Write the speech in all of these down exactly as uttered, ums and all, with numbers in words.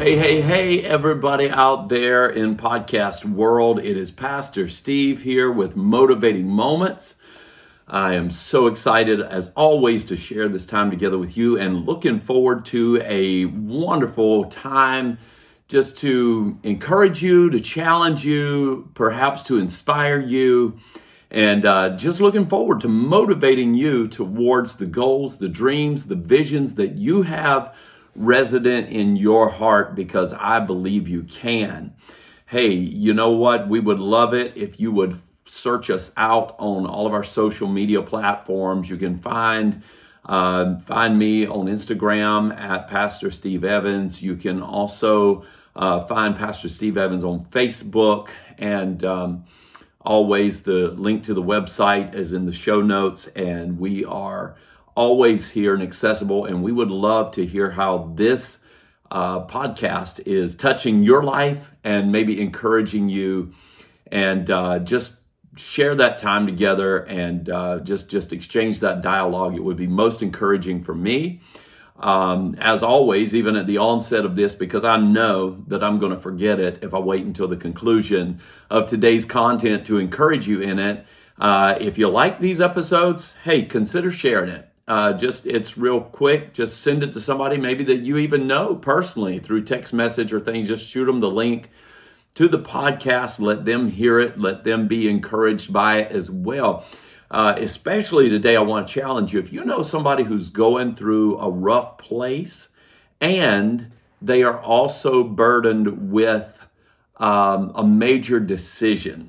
Hey, hey, hey, everybody out there in podcast world. It is Pastor Steve here with Motivating Moments. I am so excited, as always, to share this time together with you and looking forward to a wonderful time just to encourage you, to challenge you, perhaps to inspire you, and uh, just looking forward to motivating you towards the goals, the dreams, the visions that you have resident in your heart, because I believe you can. Hey, you know what? We would love it if you would search us out on all of our social media platforms. You can find uh, find me on Instagram at Pastor Steve Evans. You can also uh, find Pastor Steve Evans on Facebook, and um, always the link to the website is in the show notes, and we are always here and accessible, and we would love to hear how this uh, podcast is touching your life and maybe encouraging you, and uh, just share that time together and uh, just, just exchange that dialogue. It would be most encouraging for me. Um, as always, even at the onset of this, because I know that I'm going to forget it if I wait until the conclusion of today's content to encourage you in it. Uh, if you like these episodes, hey, consider sharing it. Uh, just, it's real quick. Just send it to somebody maybe that you even know personally through text message or things. Just shoot them the link to the podcast. Let them hear it. Let them be encouraged by it as well. Uh, especially today, I want to challenge you. If you know somebody who's going through a rough place and they are also burdened with um, a major decision,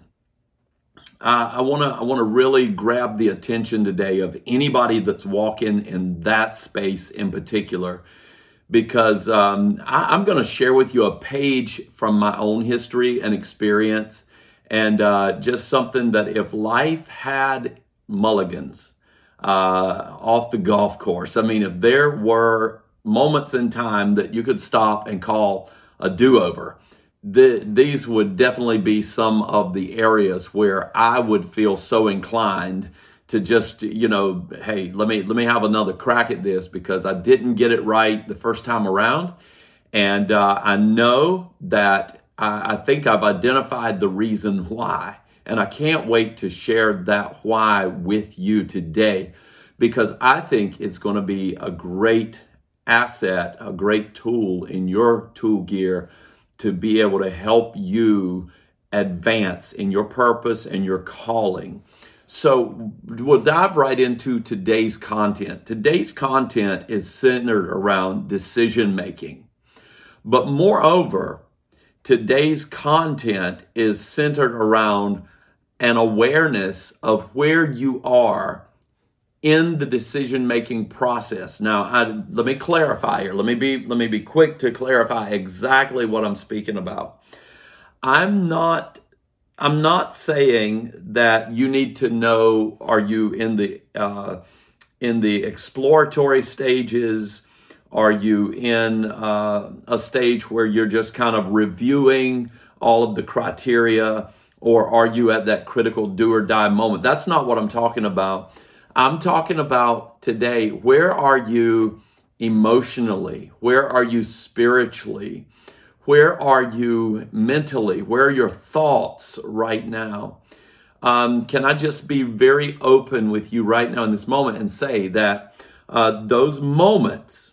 Uh, I want to I want to really grab the attention today of anybody that's walking in that space in particular, because um, I, I'm going to share with you a page from my own history and experience, and uh, just something that if life had mulligans uh, off the golf course, I mean, if there were moments in time that you could stop and call a do-over, The, these would definitely be some of the areas where I would feel so inclined to just, you know, hey, let me let me have another crack at this because I didn't get it right the first time around. And uh, I know that I, I think I've identified the reason why. And I can't wait to share that why with you today, because I think it's going to be a great asset, a great tool in your tool gear to be able to help you advance in your purpose and your calling. So we'll dive right into today's content. Today's content is centered around decision making. But moreover, today's content is centered around an awareness of where you are in the decision-making process. Now, I, let me clarify here. Let me be let me be quick to clarify exactly what I'm speaking about. I'm not I'm not saying that you need to know, are you in the uh, in the exploratory stages? Are you in uh, a stage where you're just kind of reviewing all of the criteria, or are you at that critical do or die moment? That's not what I'm talking about. I'm talking about today, where are you emotionally? Where are you spiritually? Where are you mentally? Where are your thoughts right now? Um, can I just be very open with you right now in this moment and say that uh, those moments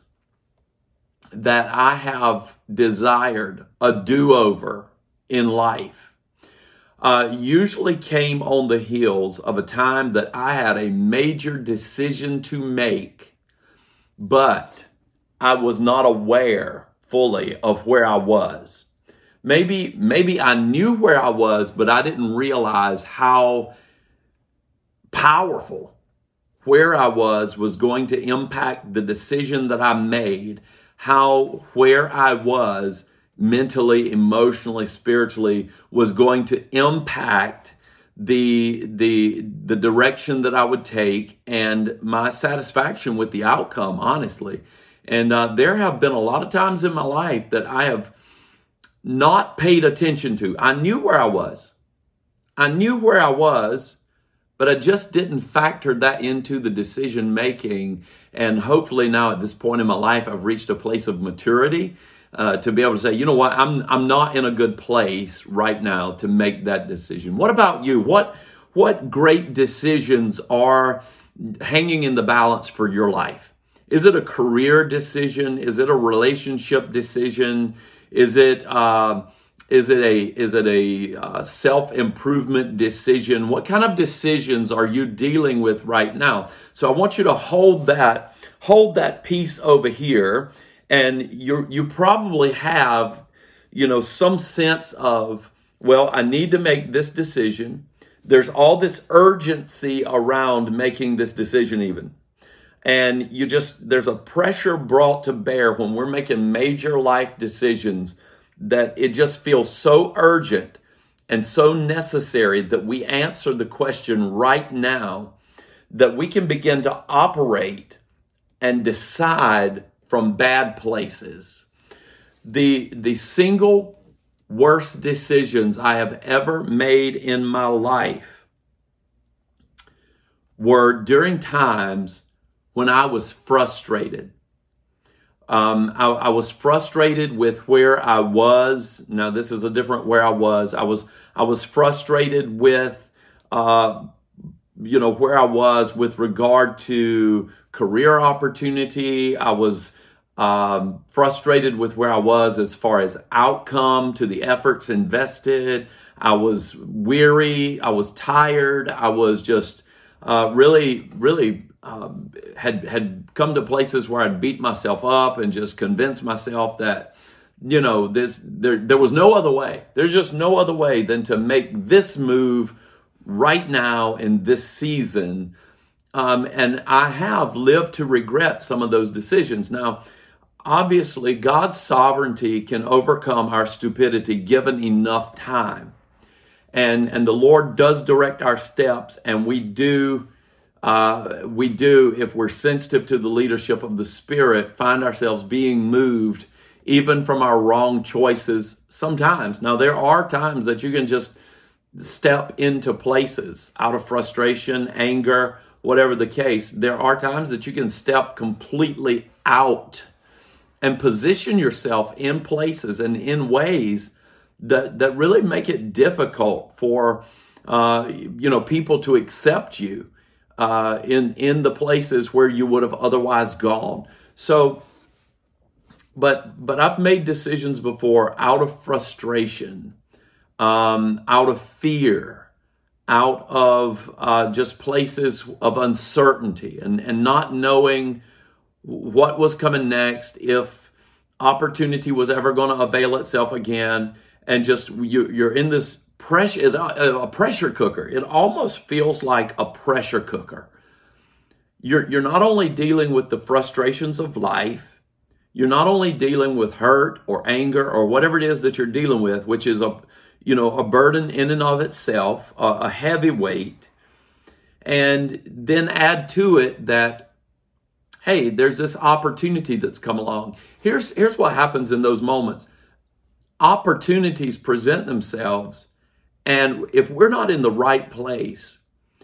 that I have desired a do-over in life Uh, usually came on the heels of a time that I had a major decision to make, but I was not aware fully of where I was. Maybe, maybe I knew where I was, but I didn't realize how powerful where I was was going to impact the decision that I made, how where I was mentally, emotionally, spiritually was going to impact the the the direction that I would take and my satisfaction with the outcome, honestly. And uh, there have been a lot of times in my life that I have not paid attention to. I knew where I was. I knew where I was, but I just didn't factor that into the decision making. And hopefully now at this point in my life, I've reached a place of maturity uh, to be able to say, you know what, I'm I'm not in a good place right now to make that decision. What about you? What what great decisions are hanging in the balance for your life? Is it a career decision? Is it a relationship decision? Is it uh, is it a is it a uh, self-improvement decision? What kind of decisions are you dealing with right now? So I want you to hold that hold that piece over here, and you you probably have, you know, some sense of, well, I need to make this decision. There's all this urgency around making this decision even. And you just, there's a pressure brought to bear when we're making major life decisions that it just feels so urgent and so necessary that we answer the question right now, that we can begin to operate and decide from bad places. The, the single worst decisions I have ever made in my life were during times when I was frustrated. Um, I, I was frustrated with where I was. Now, this is a different where I was. I was I was frustrated with, uh, you know, where I was with regard to career opportunity. I was um, frustrated with where I was as far as outcome to the efforts invested. I was weary. I was tired. I was just uh, really, really. Um, had had come to places where I'd beat myself up and just convinced myself that, you know, this there there was no other way. There's just no other way than to make this move right now in this season. Um, and I have lived to regret some of those decisions. Now, obviously, God's sovereignty can overcome our stupidity given enough time. And, and the Lord does direct our steps, and we do Uh, we do, if we're sensitive to the leadership of the Spirit, find ourselves being moved even from our wrong choices sometimes. Now, there are times that you can just step into places out of frustration, anger, whatever the case. There are times that you can step completely out and position yourself in places and in ways that, that really make it difficult for uh, you know, people to accept you. Uh, in in the places where you would have otherwise gone. So, but but I've made decisions before out of frustration, um, out of fear, out of uh, just places of uncertainty, and and not knowing what was coming next, if opportunity was ever going to avail itself again, and just you, you're in this pressure, a pressure cooker. It almost feels like a pressure cooker. You're, you're not only dealing with the frustrations of life, you're not only dealing with hurt or anger or whatever it is that you're dealing with, which is a, you know, a burden in and of itself, a, a heavy weight, and then add to it that, hey, there's this opportunity that's come along. Here's, here's what happens in those moments. Opportunities present themselves, and if we're not in the right place,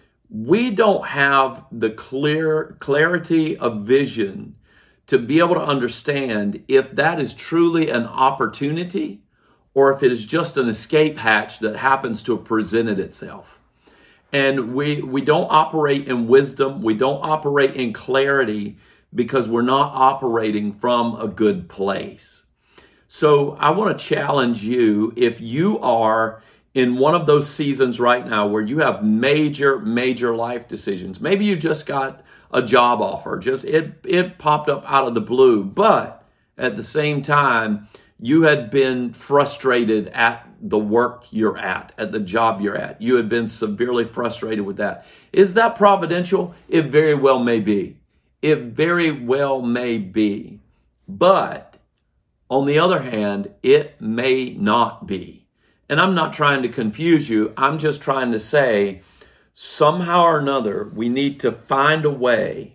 we don't have the clear clarity of vision to be able to understand if that is truly an opportunity or if it is just an escape hatch that happens to have presented itself. And we we don't operate in wisdom, we don't operate in clarity because we're not operating from a good place. So I want to challenge you, if you are in one of those seasons right now where you have major, major life decisions. Maybe you just got a job offer, just it it popped up out of the blue, but at the same time, you had been frustrated at the work you're at, at the job you're at. You had been severely frustrated with that. Is that providential? It very well may be. It very well may be. But on the other hand, it may not be. And I'm not trying to confuse you. I'm just trying to say, somehow or another, we need to find a way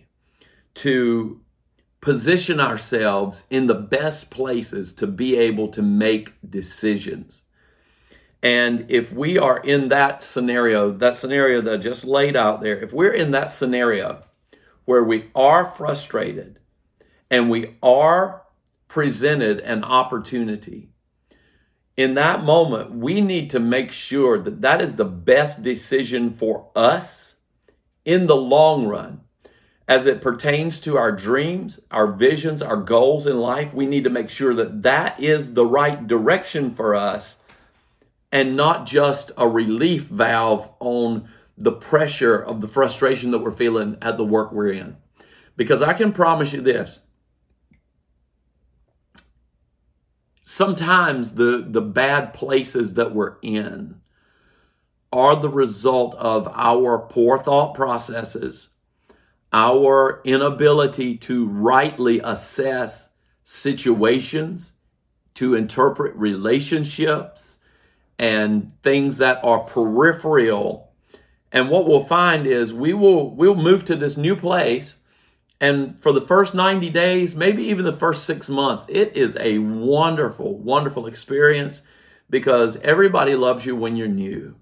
to position ourselves in the best places to be able to make decisions. And if we are in that scenario, that scenario that I just laid out there, if we're in that scenario where we are frustrated and we are presented an opportunity, in that moment, we need to make sure that that is the best decision for us in the long run. As it pertains to our dreams, our visions, our goals in life, we need to make sure that that is the right direction for us and not just a relief valve on the pressure of the frustration that we're feeling at the work we're in. Because I can promise you this, sometimes the, the bad places that we're in are the result of our poor thought processes, our inability to rightly assess situations, to interpret relationships, and things that are peripheral. And what we'll find is we will we'll move to this new place, and for the first ninety days, maybe even the first six months, it is a wonderful, wonderful experience because everybody loves you when you're new.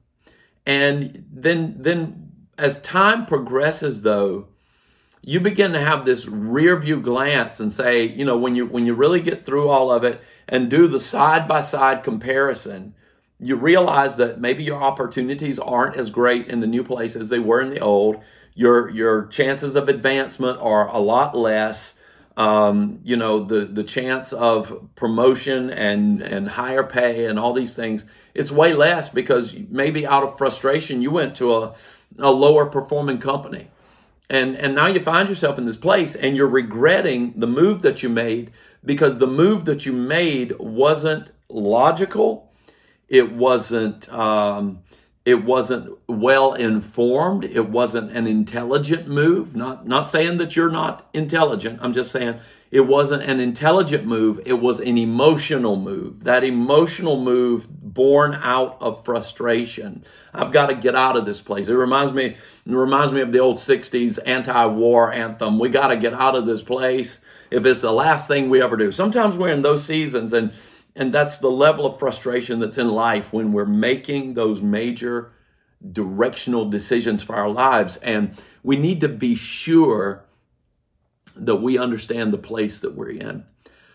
And then, then as time progresses, though, you begin to have this rear view glance and say, you know, when you when you really get through all of it and do the side-by-side comparison, you realize that maybe your opportunities aren't as great in the new place as they were in the old. Your your chances of advancement are a lot less. Um, you know, the, the chance of promotion and, and higher pay and all these things, it's way less because maybe out of frustration, you went to a, a lower performing company. And, and now you find yourself in this place and you're regretting the move that you made because the move that you made wasn't logical. It wasn't, um, it wasn't well informed. It wasn't an intelligent move. Not, not saying that you're not intelligent. I'm just saying it wasn't an intelligent move. It was an emotional move. That emotional move born out of frustration. I've got to get out of this place. It reminds me, it reminds me of the old sixties anti-war anthem. We got to get out of this place if it's the last thing we ever do. Sometimes we're in those seasons, and And that's the level of frustration that's in life when we're making those major directional decisions for our lives. And we need to be sure that we understand the place that we're in.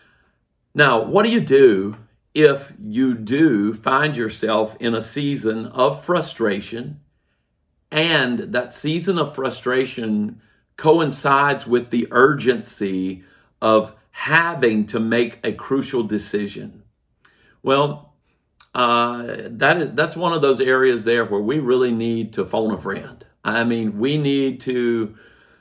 Now, what do you do if you do find yourself in a season of frustration, and that season of frustration coincides with the urgency of having to make a crucial decision? Well, uh, that is, that's one of those areas there where we really need to phone a friend. I mean, we need to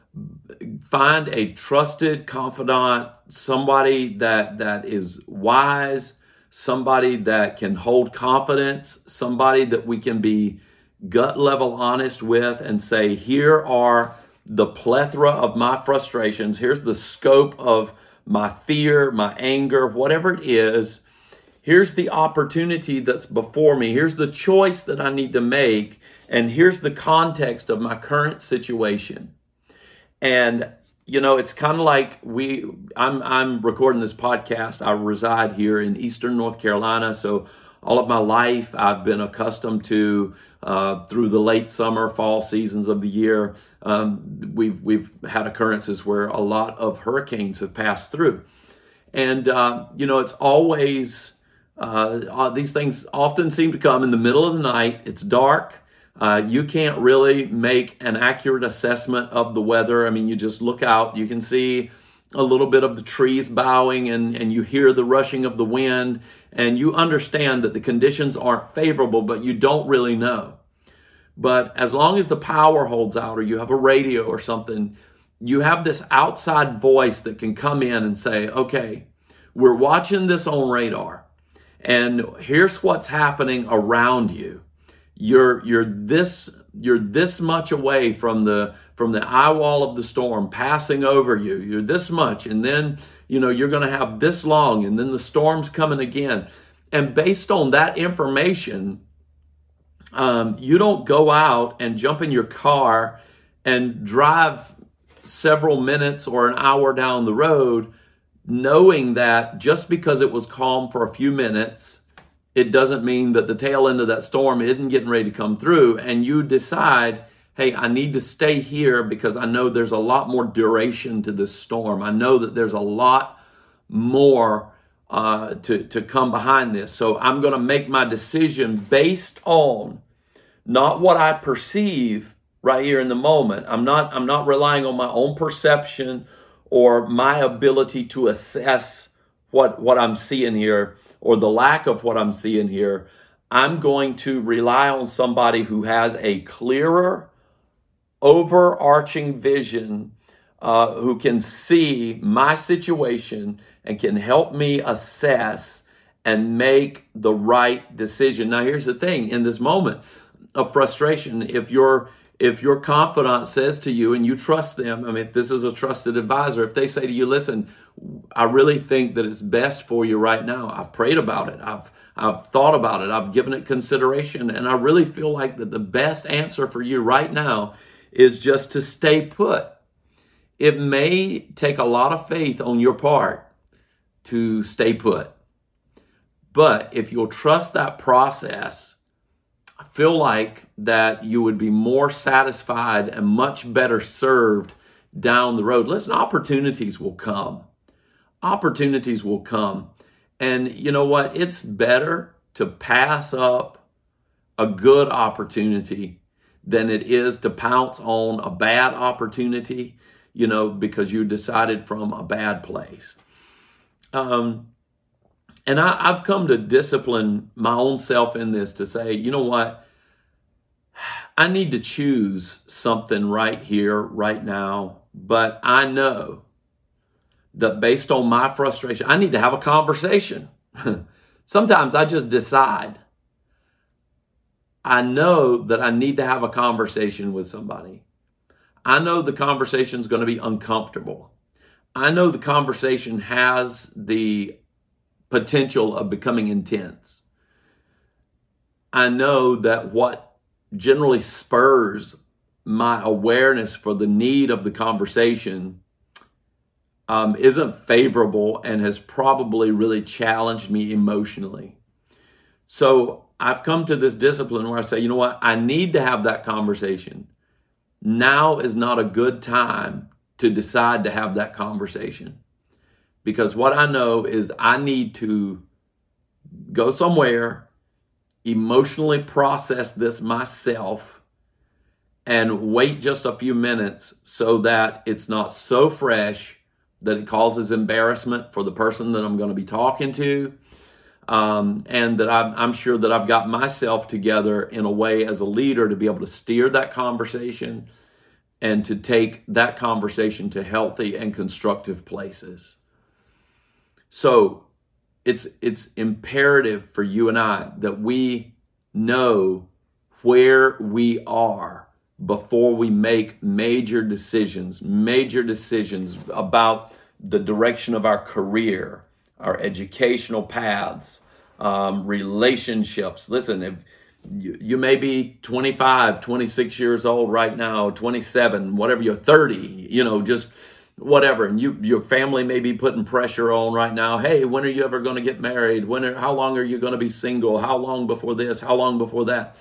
find a trusted confidant, somebody that, that is wise, somebody that can hold confidence, somebody that we can be gut level honest with and say, here are the plethora of my frustrations. Here's the scope of my fear, my anger, whatever it is. Here's the opportunity that's before me. Here's the choice that I need to make. And here's the context of my current situation. And, you know, it's kind of like we, I'm, I'm recording this podcast. I reside here in Eastern North Carolina. So all of my life, I've been accustomed to, uh, through the late summer, fall seasons of the year, um, we've, we've had occurrences where a lot of hurricanes have passed through. And, uh, you know, it's always, Uh, these things often seem to come in the middle of the night. It's dark. Uh, you can't really make an accurate assessment of the weather. I mean, you just look out. You can see a little bit of the trees bowing, and, and you hear the rushing of the wind, and you understand that the conditions aren't favorable, but you don't really know. But as long as the power holds out, or you have a radio or something, you have this outside voice that can come in and say, okay, we're watching this on radar. And here's what's happening around you. You're you're this you're this much away from the from the eye wall of the storm passing over you. You're this much, and then you know you're going to have this long, and then the storm's coming again. And based on that information, um, you don't go out and jump in your car and drive several minutes or an hour down the road, knowing that just because it was calm for a few minutes, it doesn't mean that the tail end of that storm isn't getting ready to come through. And you decide, hey, I need to stay here because I know there's a lot more duration to this storm. I know that there's a lot more uh, to, to come behind this. So I'm going to make my decision based on not what I perceive right here in the moment. I'm not, I'm not relying on my own perception or my ability to assess what, what I'm seeing here or the lack of what I'm seeing here. I'm going to rely on somebody who has a clearer, overarching vision, uh, who can see my situation and can help me assess and make the right decision. Now, here's the thing. In this moment of frustration, if your if your confidant says to you and you trust them, I mean, if this is a trusted advisor, if they say to you, listen, I really think that it's best for you right now. I've prayed about it. I've I've thought about it. I've given it consideration. And I really feel like that the best answer for you right now is just to stay put. It may take a lot of faith on your part to stay put. But if you'll trust that process, I feel like that you would be more satisfied and much better served down the road. Listen, opportunities will come. Opportunities will come. And you know what? It's better to pass up a good opportunity than it is to pounce on a bad opportunity, you know, because you decided from a bad place. Um, and I, I've come to discipline my own self in this to say, you know what? I need to choose something right here, right now. But I know that based on my frustration, I need to have a conversation. Sometimes I just decide. I know that I need to have a conversation with somebody. I know the conversation is going to be uncomfortable. I know the conversation has the potential of becoming intense. I know that what generally spurs my awareness for the need of the conversation um, isn't favorable and has probably really challenged me emotionally. So I've come to this discipline where I say, you know what? I need to have that conversation. Now is not a good time to decide to have that conversation. Because what I know is I need to go somewhere, emotionally process this myself, and wait just a few minutes so that it's not so fresh that it causes embarrassment for the person that I'm going to be talking to. Um, and that I'm, I'm sure that I've got myself together in a way as a leader to be able to steer that conversation and to take that conversation to healthy and constructive places. So it's it's imperative for you and I that we know where we are before we make major decisions, major decisions about the direction of our career, our educational paths, um, relationships. Listen, if you, you may be twenty-five, twenty-six years old right now, twenty-seven, whatever, you're thirty, you know, just whatever. And you, your family may be putting pressure on right now. Hey, when are you ever going to get married? When are, how long are you going to be single? How long before this? How long before that?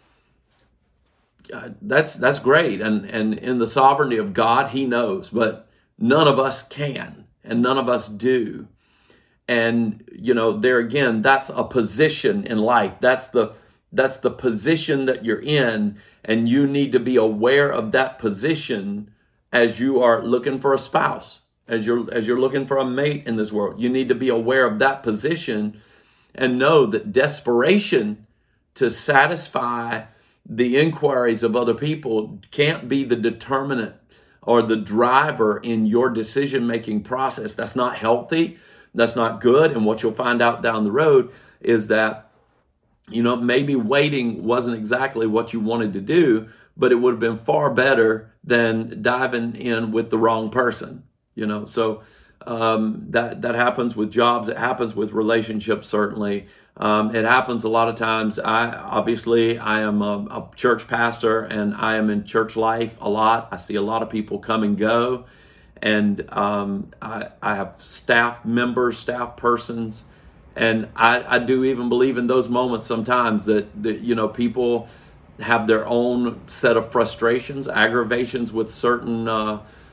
Uh, that's, that's great. And, and in the sovereignty of God, he knows, but none of us can, and none of us do. And, you know, there again, that's a position in life. That's the, that's the position that you're in. And you need to be aware of that position as you are looking for a spouse, as you're, as you're looking for a mate in this world. You need to be aware of that position and know that desperation to satisfy the inquiries of other people can't be the determinant or the driver in your decision-making process. That's not healthy. That's not good. And what you'll find out down the road is that, you know, maybe waiting wasn't exactly what you wanted to do, but it would have been far better than diving in with the wrong person, you know. So um, that that happens with jobs. It happens with relationships, certainly. Um, it happens a lot of times. I obviously I am a, a church pastor, and I am in church life a lot. I see a lot of people come and go. And um, I, I have staff members, staff persons, and I, I do even believe in those moments sometimes that, that, you know, people have their own set of frustrations, aggravations with certain uh,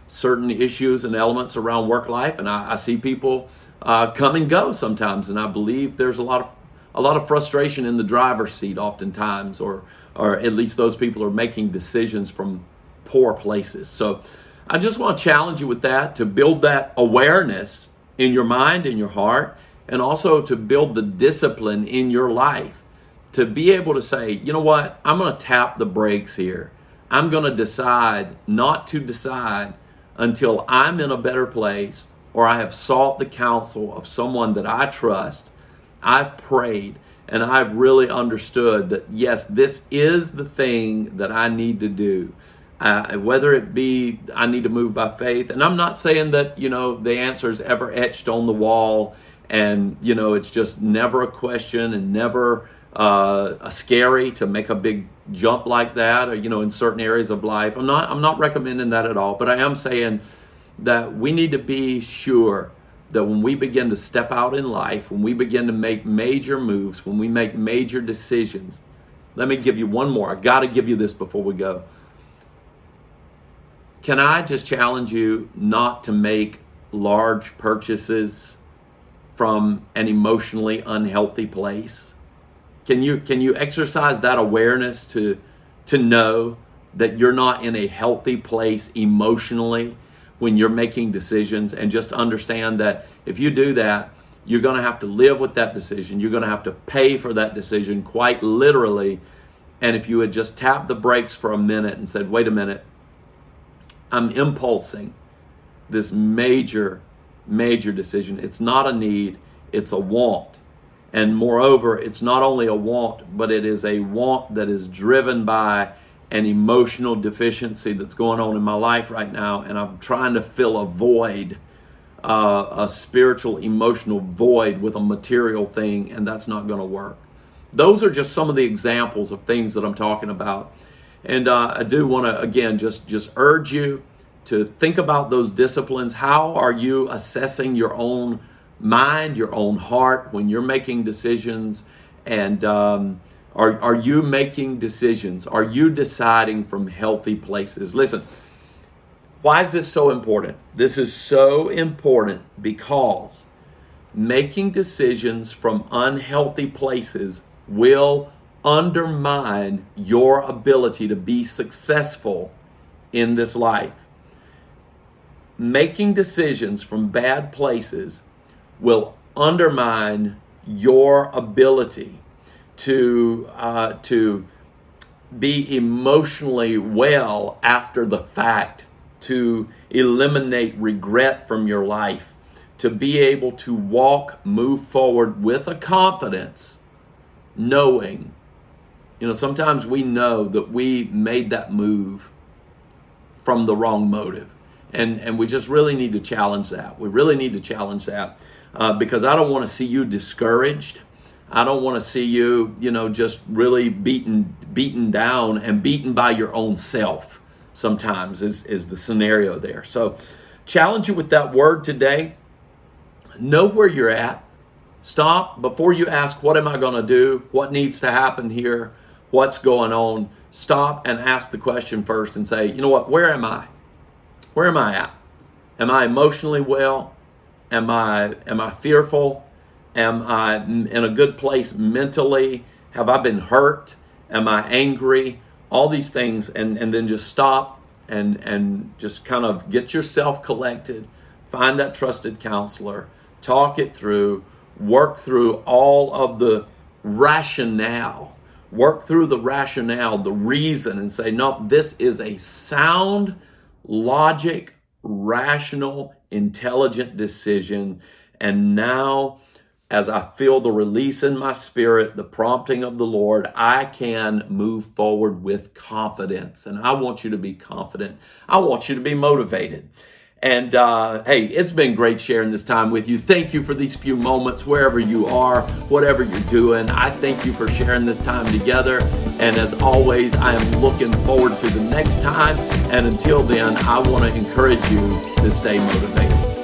certain issues and elements around work life, and I, I see people uh, come and go sometimes, and I believe there's a lot of a lot of frustration in the driver's seat oftentimes, or or at least those people are making decisions from poor places. So I just want to challenge you with that, to build that awareness in your mind, in your heart, and also to build the discipline in your life to be able to say, you know what, I'm going to tap the brakes here. I'm going to decide not to decide until I'm in a better place, or I have sought the counsel of someone that I trust. I've prayed and I've really understood that, yes, this is the thing that I need to do. Uh, whether it be I need to move by faith. And I'm not saying that, you know, the answer is ever etched on the wall and, you know, it's just never a question and never uh, a scary to make a big jump like that, or, you know, in certain areas of life. I'm not, I'm not recommending that at all, but I am saying that we need to be sure that when we begin to step out in life, when we begin to make major moves, when we make major decisions. Let me give you one more. I got to give you this before we go. Can I just challenge you not to make large purchases from an emotionally unhealthy place? Can you can you exercise that awareness to to know that you're not in a healthy place emotionally when you're making decisions, and just understand that if you do that, you're going to have to live with that decision. You're going to have to pay for that decision quite literally. And if you had just tapped the brakes for a minute and said, wait a minute, I'm impulsing this major, major decision. It's not a need, it's a want. And moreover, it's not only a want, but it is a want that is driven by an emotional deficiency that's going on in my life right now. And I'm trying to fill a void, uh, a spiritual, emotional void with a material thing, and that's not going to work. Those are just some of the examples of things that I'm talking about. And uh, I do want to, again, just, just urge you to think about those disciplines. How are you assessing your own mind, your own heart when you're making decisions? And um, are, are you making decisions? Are you deciding from healthy places? Listen, why is this so important? This is so important because making decisions from unhealthy places will undermine your ability to be successful in this life. Making decisions from bad places will undermine your ability to uh, to be emotionally well after the fact, to eliminate regret from your life, to be able to walk, move forward with a confidence, knowing, you know, sometimes we know that we made that move from the wrong motive. And and we just really need to challenge that. We really need to challenge that uh, because I don't want to see you discouraged. I don't want to see you, you know, just really beaten beaten down and beaten by your own self sometimes is, is the scenario there. So challenge you with that word today. Know where you're at. Stop before you ask, what am I going to do? What needs to happen here? What's going on? Stop and ask the question first and say, you know what, where am I? Where am I at? Am I emotionally well? Am I am I fearful? Am I in a good place mentally? Have I been hurt? Am I angry? All these things, and, and then just stop and, and just kind of get yourself collected. Find that trusted counselor. Talk it through. Work through all of the rationale. Work through the rationale, the reason, and say, no, this is a sound, logic, rational, intelligent decision. And now, as I feel the release in my spirit, the prompting of the Lord, I can move forward with confidence. And I want you to be confident. I want you to be motivated. And uh, hey, it's been great sharing this time with you. Thank you for these few moments, wherever you are, whatever you're doing. I thank you for sharing this time together. And as always, I am looking forward to the next time. And until then, I want to encourage you to stay motivated.